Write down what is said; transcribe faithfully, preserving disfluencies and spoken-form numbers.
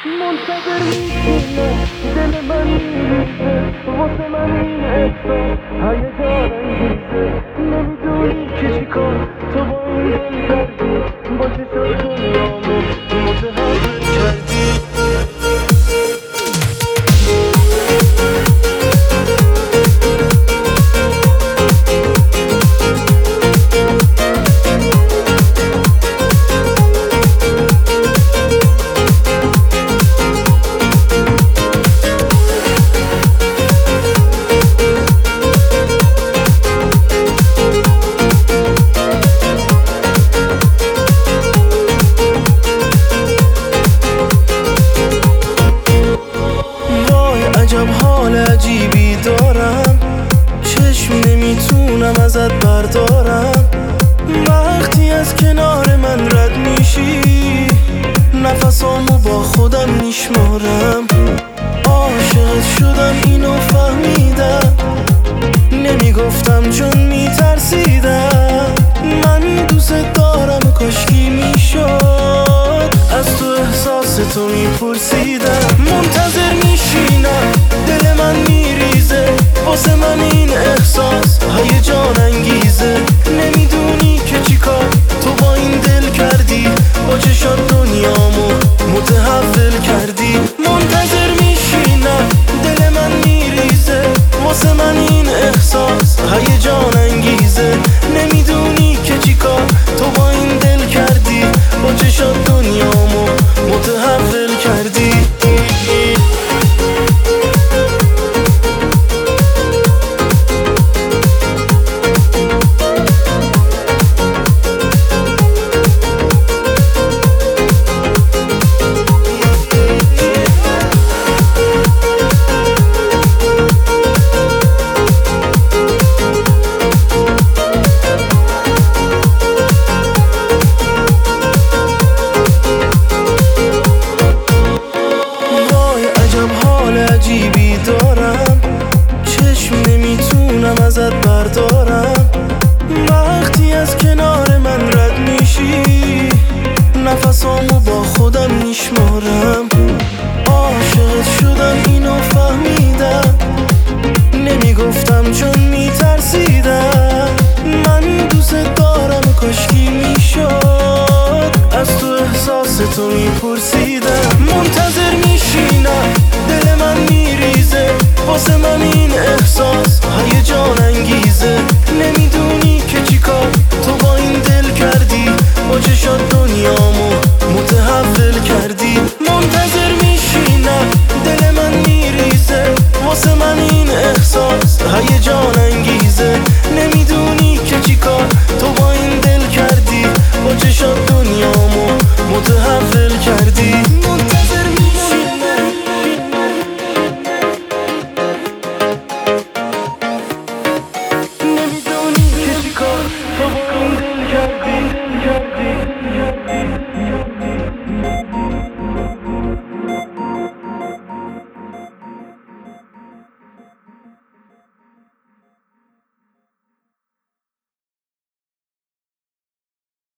منتظر میشینه دل من میریزه واسه من این احساس هیجان انگیزه نمیدونی که چی کار تو با این دل کردی با چشات دنیامو متحول کردی عجب حال عجیبی دارم چشم نمیتونم ازت بردارم وقتی از کنار من رد میشی نفسامو با خودم میشمارم عاشقت شدم اینو فهمیدم نمیگفتم چون میترسیدم من دوست دارم کاشکی میشد از تو احساس تو میپرسیدم منتظر میشینم دل من میریزه واسه من این احساس هیجان انگیزه نمیدونی که چی کار تو با این دل کردی با چشات دنیامو متحول کردی منتظر میشینم دل من میریزه واسه من این احساس هیجان انگیزه نمیدونی که چی کار تو با این دل کردی با چشات دنیامو متحول کردی عجیبی دارم چشم نمیتونم ازت بردارم وقتی از کنار من رد میشی نفسامو با خودم میشمارم عاشقت شدم اینو فهمیدم نمیگفتم چون میترسیدم من دوست دارم کاشکی میشد از تو احساس تو میپرسیدم منتظر میشینم دل من میریزه واسه من این